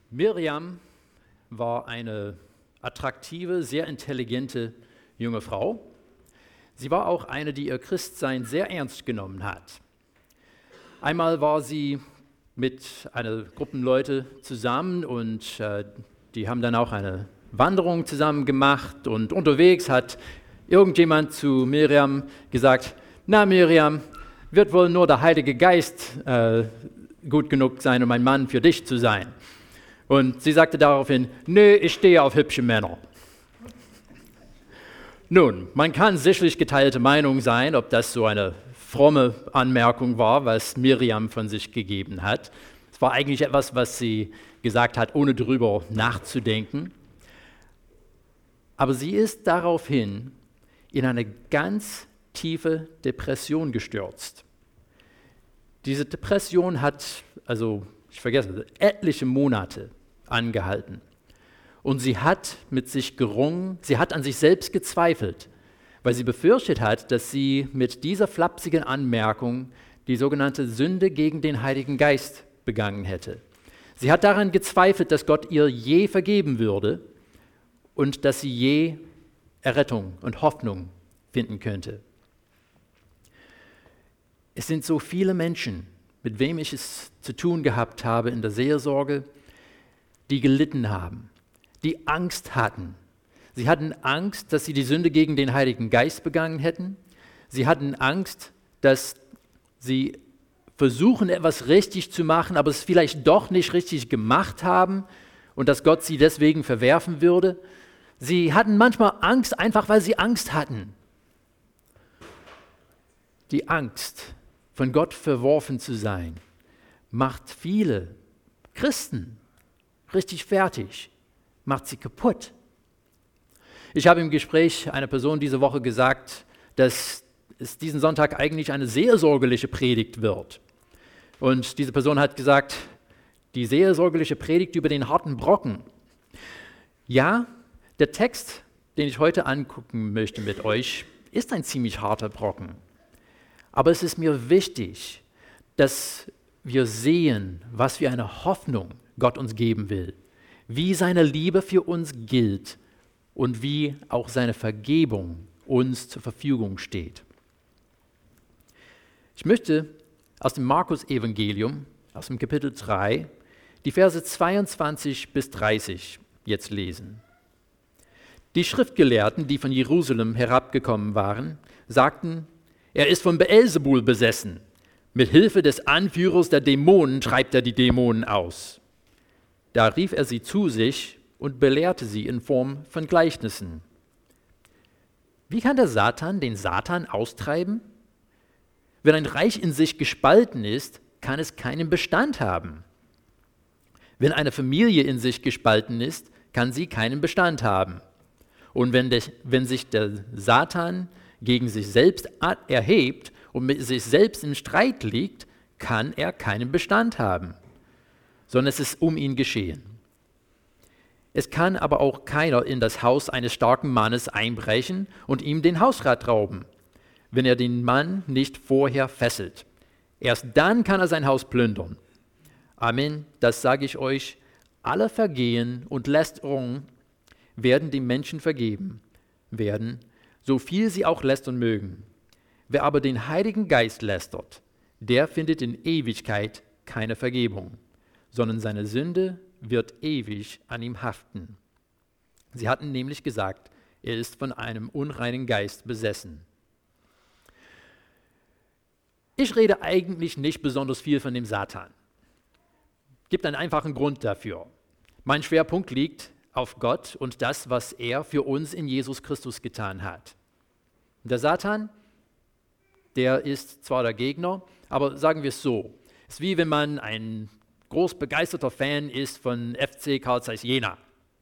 Miriam war eine attraktive, sehr intelligente junge Frau. Sie war auch eine, die ihr Christsein sehr ernst genommen hat. Einmal war sie mit einer Gruppe Leute zusammen und die haben dann auch eine Wanderung zusammen gemacht und unterwegs hat irgendjemand zu Miriam gesagt: Na Miriam, wird wohl nur der Heilige Geist gut genug sein, um ein Mann für dich zu sein. Und sie sagte daraufhin: Nö, ich stehe auf hübsche Männer. Nun, man kann sicherlich geteilte Meinung sein, ob das so eine fromme Anmerkung war, was Miriam von sich gegeben hat. Es war eigentlich etwas, was sie gesagt hat, ohne darüber nachzudenken. Aber sie ist daraufhin in eine ganz tiefe Depression gestürzt. Diese Depression hat, etliche Monate angehalten. Und sie hat mit sich gerungen, sie hat an sich selbst gezweifelt, weil sie befürchtet hat, dass sie mit dieser flapsigen Anmerkung die sogenannte Sünde gegen den Heiligen Geist begangen hätte. Sie hat daran gezweifelt, dass Gott ihr je vergeben würde und dass sie je Errettung und Hoffnung finden könnte. Es sind so viele Menschen, mit wem ich es zu tun gehabt habe in der Seelsorge, die gelitten haben, die Angst hatten. Sie hatten Angst, dass sie die Sünde gegen den Heiligen Geist begangen hätten. Sie hatten Angst, dass sie versuchen, etwas richtig zu machen, aber es vielleicht doch nicht richtig gemacht haben und dass Gott sie deswegen verwerfen würde. Sie hatten manchmal Angst, einfach weil sie Angst hatten. Die Angst, von Gott verworfen zu sein, macht viele Christen richtig fertig, macht sie kaputt. Ich habe im Gespräch einer Person diese Woche gesagt, dass es diesen Sonntag eigentlich eine seelsorgerliche Predigt wird. Und diese Person hat gesagt, die seelsorgerliche Predigt über den harten Brocken. Ja, der Text, den ich heute angucken möchte mit euch, ist ein ziemlich harter Brocken. Aber es ist mir wichtig, dass wir sehen, was für eine Hoffnung Gott uns geben will, wie seine Liebe für uns gilt und wie auch seine Vergebung uns zur Verfügung steht. Ich möchte aus dem Markus-Evangelium, aus dem Kapitel 3, die Verse 22 bis 30 jetzt lesen. Die Schriftgelehrten, die von Jerusalem herabgekommen waren, sagten: Er ist von Beelzebul besessen. Mit Hilfe des Anführers der Dämonen treibt er die Dämonen aus. Da rief er sie zu sich und belehrte sie in Form von Gleichnissen. Wie kann der Satan den Satan austreiben? Wenn ein Reich in sich gespalten ist, kann es keinen Bestand haben. Wenn eine Familie in sich gespalten ist, kann sie keinen Bestand haben. Und wenn sich der Satan gegen sich selbst erhebt und mit sich selbst im Streit liegt, kann er keinen Bestand haben, sondern es ist um ihn geschehen. Es kann aber auch keiner in das Haus eines starken Mannes einbrechen und ihm den Hausrat rauben, wenn er den Mann nicht vorher fesselt. Erst dann kann er sein Haus plündern. Amen, das sage ich euch, alle Vergehen und Lästerungen werden dem Menschen vergeben werden, so viel sie auch lästern mögen. Wer aber den Heiligen Geist lästert, der findet in Ewigkeit keine Vergebung, sondern seine Sünde wird ewig an ihm haften. Sie hatten nämlich gesagt, er ist von einem unreinen Geist besessen. Ich rede eigentlich nicht besonders viel von dem Satan. Gibt einen einfachen Grund dafür. Mein Schwerpunkt liegt auf Gott und das, was er für uns in Jesus Christus getan hat. Der Satan, der ist zwar der Gegner, aber sagen wir es so, es ist wie wenn man ein groß begeisterter Fan ist von FC Carl Zeiss Jena.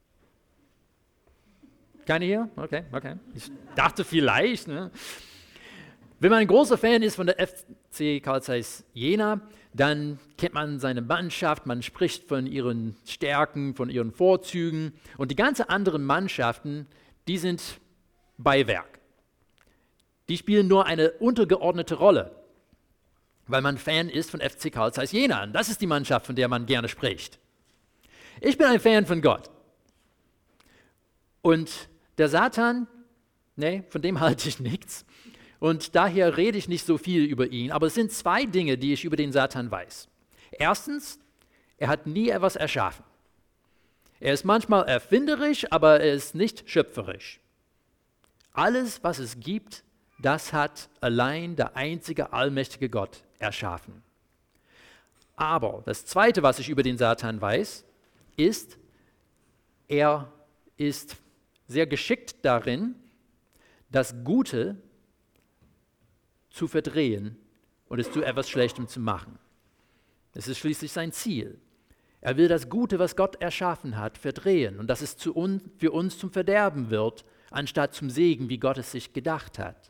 Keine hier? Okay. Ich dachte vielleicht. Ne? Wenn man ein großer Fan ist von der FC Carl Zeiss Jena, dann kennt man seine Mannschaft, man spricht von ihren Stärken, von ihren Vorzügen und die ganzen anderen Mannschaften, die sind Beiwerk. Die spielen nur eine untergeordnete Rolle, weil man Fan ist von FC Carl Zeiss Jena. Das ist die Mannschaft, von der man gerne spricht. Ich bin ein Fan von Gott. Und der Satan, nee, von dem halte ich nichts. Und daher rede ich nicht so viel über ihn. Aber es sind zwei Dinge, die ich über den Satan weiß. Erstens, er hat nie etwas erschaffen. Er ist manchmal erfinderisch, aber er ist nicht schöpferisch. Alles, was es gibt, das hat allein der einzige allmächtige Gott erschaffen. Aber das Zweite, was ich über den Satan weiß, ist, er ist sehr geschickt darin, das Gute zu verdrehen und es zu etwas Schlechtem zu machen. Das ist schließlich sein Ziel. Er will das Gute, was Gott erschaffen hat, verdrehen und dass es für uns zum Verderben wird, anstatt zum Segen, wie Gott es sich gedacht hat.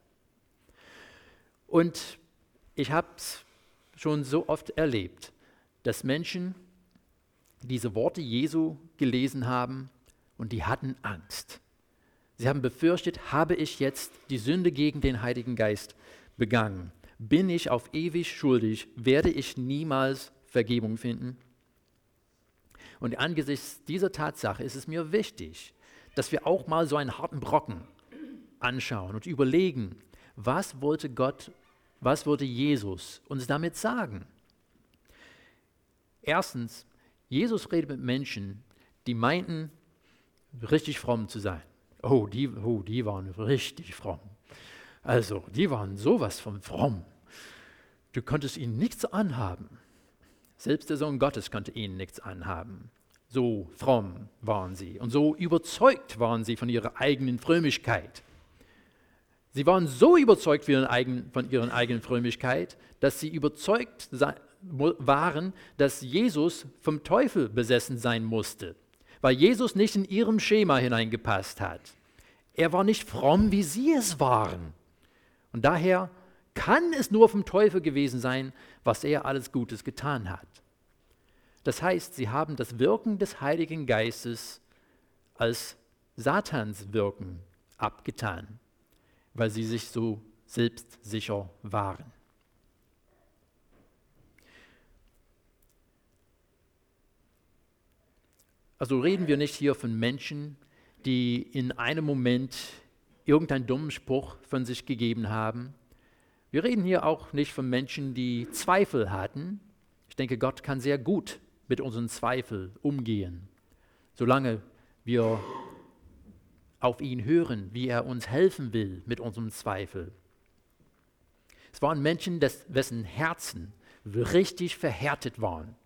Und ich habe es schon so oft erlebt, dass Menschen diese Worte Jesu gelesen haben und die hatten Angst. Sie haben befürchtet, habe ich jetzt die Sünde gegen den Heiligen Geist begangen? Bin ich auf ewig schuldig? Werde ich niemals Vergebung finden? Und angesichts dieser Tatsache ist es mir wichtig, dass wir auch mal so einen harten Brocken anschauen und überlegen, was wollte Gott, was wollte Jesus uns damit sagen? Erstens, Jesus redet mit Menschen, die meinten, richtig fromm zu sein. Die waren richtig fromm. Also, die waren sowas von fromm. Du konntest ihnen nichts anhaben. Selbst der Sohn Gottes konnte ihnen nichts anhaben. So fromm waren sie und so überzeugt waren sie von ihrer eigenen Frömmigkeit. Sie waren so überzeugt von ihrer eigenen Frömmigkeit, dass sie überzeugt waren, dass Jesus vom Teufel besessen sein musste, weil Jesus nicht in ihrem Schema hineingepasst hat. Er war nicht fromm, wie sie es waren. Und daher kann es nur vom Teufel gewesen sein, was er alles Gutes getan hat. Das heißt, sie haben das Wirken des Heiligen Geistes als Satans Wirken abgetan, weil sie sich so selbstsicher waren. Also reden wir nicht hier von Menschen, die in einem Moment irgendeinen dummen Spruch von sich gegeben haben. Wir reden hier auch nicht von Menschen, die Zweifel hatten. Ich denke, Gott kann sehr gut mit unseren Zweifeln umgehen, solange wir auf ihn hören, wie er uns helfen will mit unserem Zweifel. Es waren Menschen, wessen Herzen richtig verhärtet waren.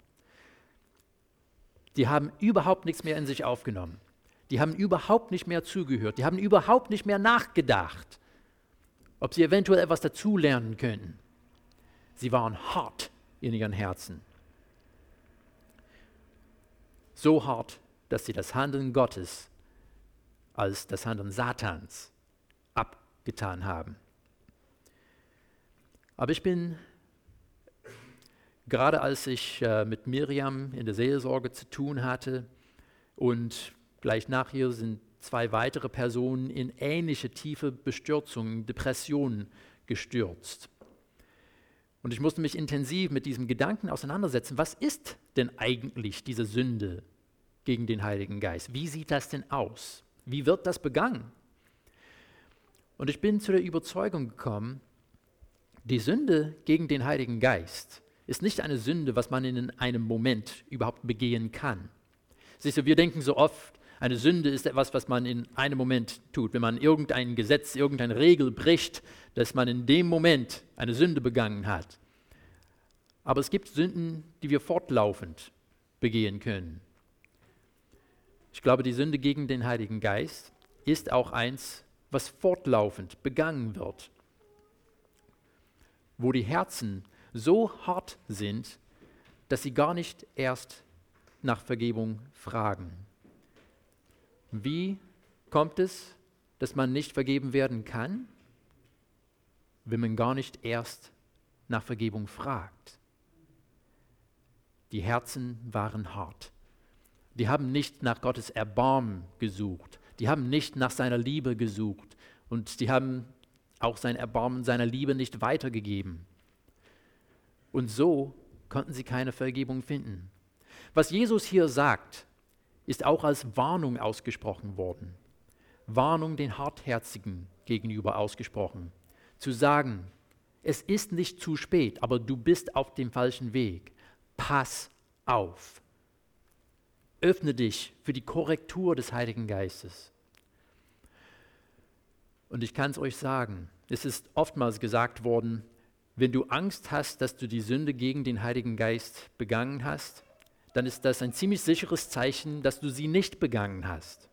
Die haben überhaupt nichts mehr in sich aufgenommen. Die haben überhaupt nicht mehr zugehört. Die haben überhaupt nicht mehr nachgedacht, ob sie eventuell etwas dazulernen könnten. Sie waren hart in ihren Herzen. So hart, dass sie das Handeln Gottes als das Handeln Satans abgetan haben. Aber ich bin, gerade als ich mit Miriam in der Seelsorge zu tun hatte und gleich nachher sind 2 weitere Personen in ähnliche tiefe Bestürzungen, Depressionen gestürzt. Und ich musste mich intensiv mit diesem Gedanken auseinandersetzen, was ist denn eigentlich diese Sünde gegen den Heiligen Geist? Wie sieht das denn aus? Wie wird das begangen? Und ich bin zu der Überzeugung gekommen, die Sünde gegen den Heiligen Geist ist nicht eine Sünde, was man in einem Moment überhaupt begehen kann. Siehst du, wir denken so oft, eine Sünde ist etwas, was man in einem Moment tut. Wenn man irgendein Gesetz, irgendeine Regel bricht, dass man in dem Moment eine Sünde begangen hat. Aber es gibt Sünden, die wir fortlaufend begehen können. Ich glaube, die Sünde gegen den Heiligen Geist ist auch eins, was fortlaufend begangen wird. Wo die Herzen so hart sind, dass sie gar nicht erst nach Vergebung fragen. Wie kommt es, dass man nicht vergeben werden kann, wenn man gar nicht erst nach Vergebung fragt? Die Herzen waren hart. Die haben nicht nach Gottes Erbarmen gesucht. Die haben nicht nach seiner Liebe gesucht. Und die haben auch sein Erbarmen, seiner Liebe nicht weitergegeben. Und so konnten sie keine Vergebung finden. Was Jesus hier sagt, ist auch als Warnung ausgesprochen worden. Warnung den Hartherzigen gegenüber ausgesprochen. Zu sagen, es ist nicht zu spät, aber du bist auf dem falschen Weg. Pass auf. Öffne dich für die Korrektur des Heiligen Geistes. Und ich kann es euch sagen, es ist oftmals gesagt worden, wenn du Angst hast, dass du die Sünde gegen den Heiligen Geist begangen hast, dann ist das ein ziemlich sicheres Zeichen, dass du sie nicht begangen hast.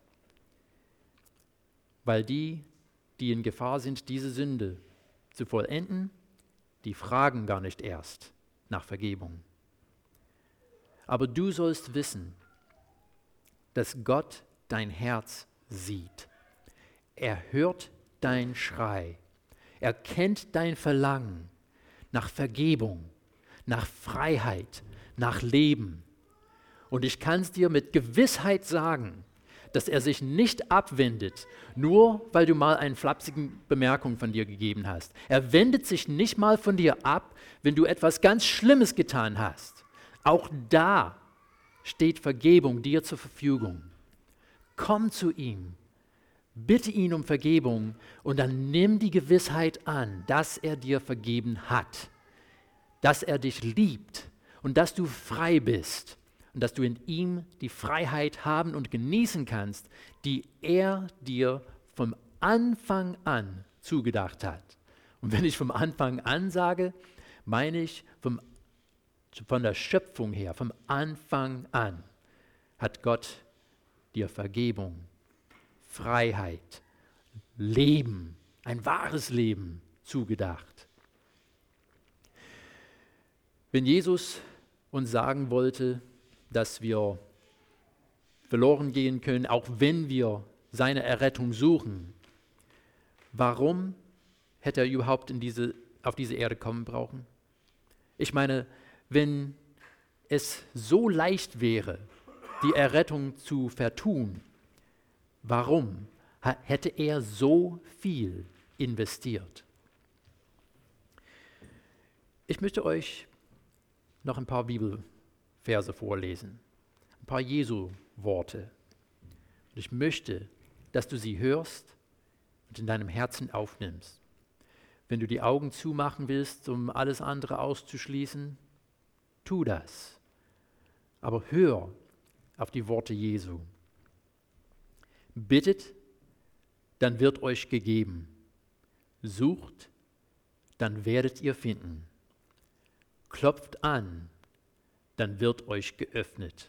Weil die in Gefahr sind, diese Sünde zu vollenden, die fragen gar nicht erst nach Vergebung. Aber du sollst wissen, dass Gott dein Herz sieht. Er hört dein Schrei. Er kennt dein Verlangen nach Vergebung, nach Freiheit, nach Leben. Und ich kann es dir mit Gewissheit sagen, dass er sich nicht abwendet, nur weil du mal eine flapsige Bemerkung von dir gegeben hast. Er wendet sich nicht mal von dir ab, wenn du etwas ganz Schlimmes getan hast. Auch da steht Vergebung dir zur Verfügung. Komm zu ihm, bitte ihn um Vergebung und dann nimm die Gewissheit an, dass er dir vergeben hat, dass er dich liebt und dass du frei bist und dass du in ihm die Freiheit haben und genießen kannst, die er dir vom Anfang an zugedacht hat. Und wenn ich vom Anfang an sage, meine ich von der Schöpfung her, vom Anfang an hat Gott dir Vergebung, Freiheit, Leben, ein wahres Leben zugedacht. Wenn Jesus uns sagen wollte, dass wir verloren gehen können, auch wenn wir seine Errettung suchen, warum hätte er überhaupt auf diese Erde kommen brauchen? Ich meine, wenn es so leicht wäre, die Errettung zu vertun, warum hätte er so viel investiert? Ich möchte euch noch ein paar Bibelverse vorlesen, ein paar Jesu-Worte. Und ich möchte, dass du sie hörst und in deinem Herzen aufnimmst. Wenn du die Augen zumachen willst, um alles andere auszuschließen, tu das. Aber hör auf die Worte Jesu. Bittet, dann wird euch gegeben. Sucht, dann werdet ihr finden. Klopft an, dann wird euch geöffnet.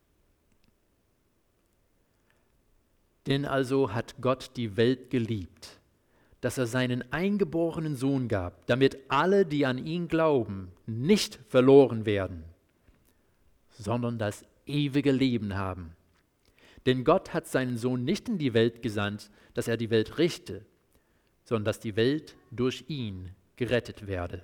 Denn also hat Gott die Welt geliebt, dass er seinen eingeborenen Sohn gab, damit alle, die an ihn glauben, nicht verloren werden, sondern das ewige Leben haben. Denn Gott hat seinen Sohn nicht in die Welt gesandt, dass er die Welt richte, sondern dass die Welt durch ihn gerettet werde.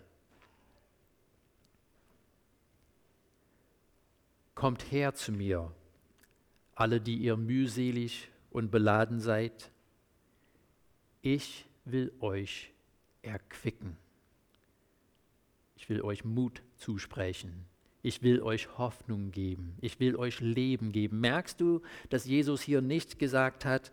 Kommt her zu mir, alle, die ihr mühselig und beladen seid. Ich will euch erquicken. Ich will euch Mut zusprechen. Ich will euch Hoffnung geben. Ich will euch Leben geben. Merkst du, dass Jesus hier nicht gesagt hat,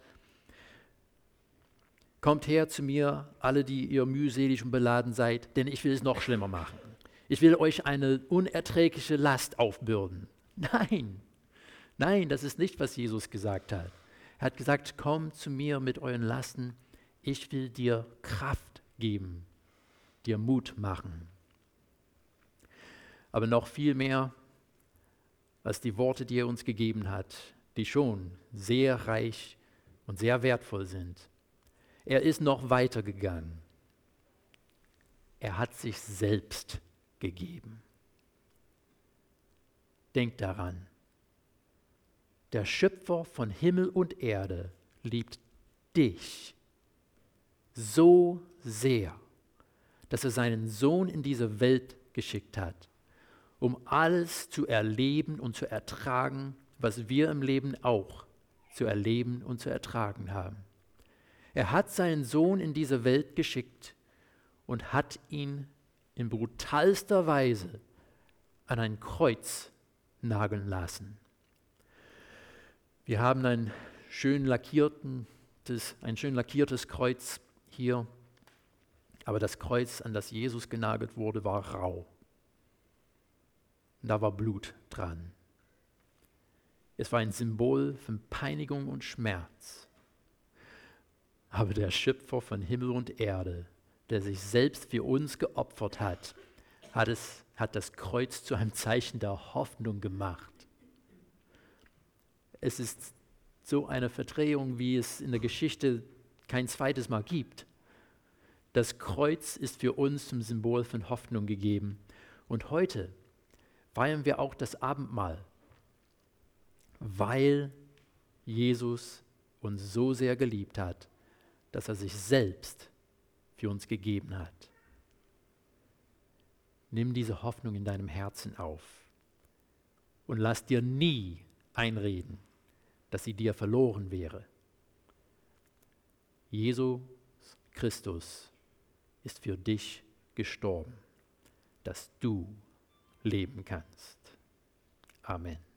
kommt her zu mir, alle, die ihr mühselig und beladen seid, denn ich will es noch schlimmer machen. Ich will euch eine unerträgliche Last aufbürden. Nein, das ist nicht, was Jesus gesagt hat. Er hat gesagt, komm zu mir mit euren Lasten, ich will dir Kraft geben, dir Mut machen. Aber noch viel mehr als die Worte, die er uns gegeben hat, die schon sehr reich und sehr wertvoll sind. Er ist noch weiter gegangen. Er hat sich selbst gegeben. Denkt daran, der Schöpfer von Himmel und Erde liebt dich so sehr, dass er seinen Sohn in diese Welt geschickt hat, um alles zu erleben und zu ertragen, was wir im Leben auch zu erleben und zu ertragen haben. Er hat seinen Sohn in diese Welt geschickt und hat ihn in brutalster Weise an ein Kreuz nageln lassen. Wir haben ein schön lackiertes Kreuz hier, aber das Kreuz, an das Jesus genagelt wurde, war rau. Und da war Blut dran. Es war ein Symbol von Peinigung und Schmerz. Aber der Schöpfer von Himmel und Erde, der sich selbst für uns geopfert hat, hat das Kreuz zu einem Zeichen der Hoffnung gemacht. Es ist so eine Verdrehung, wie es in der Geschichte kein zweites Mal gibt. Das Kreuz ist für uns zum Symbol von Hoffnung gegeben. Und heute feiern wir auch das Abendmahl, weil Jesus uns so sehr geliebt hat, dass er sich selbst für uns gegeben hat. Nimm diese Hoffnung in deinem Herzen auf und lass dir nie einreden, dass sie dir verloren wäre. Jesus Christus ist für dich gestorben, dass du leben kannst. Amen.